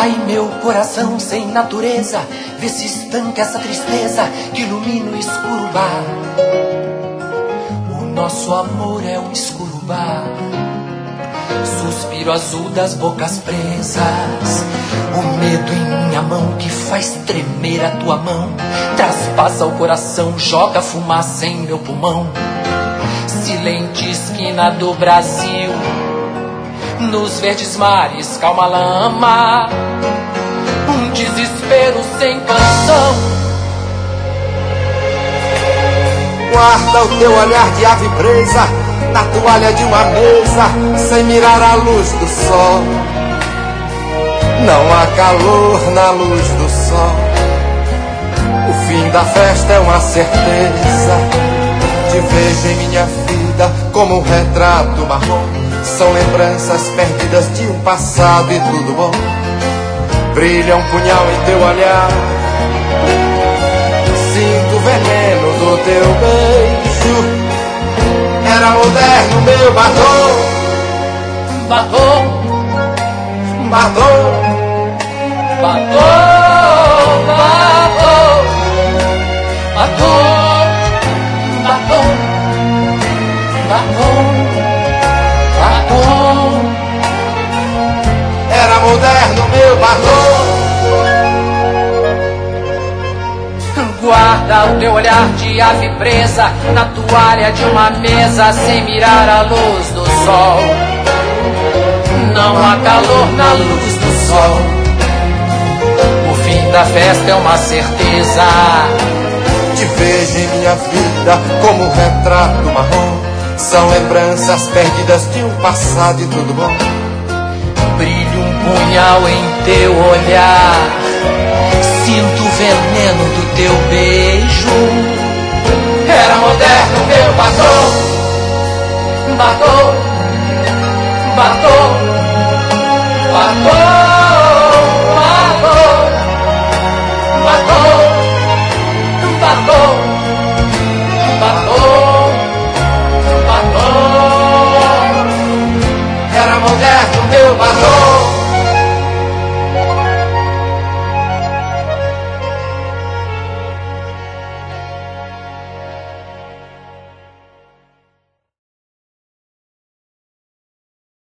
Ai, meu coração sem natureza, vê se estanca essa tristeza que ilumina o escuro bar. O nosso amor é um escuro bar, suspiro azul das bocas presas, o medo em minha mão que faz tremer a tua mão, traspassa o coração, joga fumaça em meu pulmão. Silente esquina do Brasil, nos verdes mares calma lama, um desespero sem canção. Guarda o teu olhar de ave presa na toalha de uma mesa, sem mirar a luz do sol. Não há calor na luz do sol. O fim da festa é uma certeza. Te vejo em minha vida como um retrato marrom. São lembranças perdidas de um passado e tudo bom. Brilha um punhal em teu olhar, sinto o veneno do teu beijo. Era moderno meu batom, Batom, batom, batom, batom, batom, batom, batom, batom. era moderno meu batom. Guarda o teu olhar de ave presa na toalha de uma mesa, sem mirar a luz do sol. Não há calor na luz do sol. O fim da festa é uma certeza. Te vejo em minha vida como um retrato marrom. São lembranças perdidas de um passado e tudo bom. Brilha um punhal em teu olhar, sinto o veneno do teu beijo. Era moderno meu batom, Batom, batom, batom.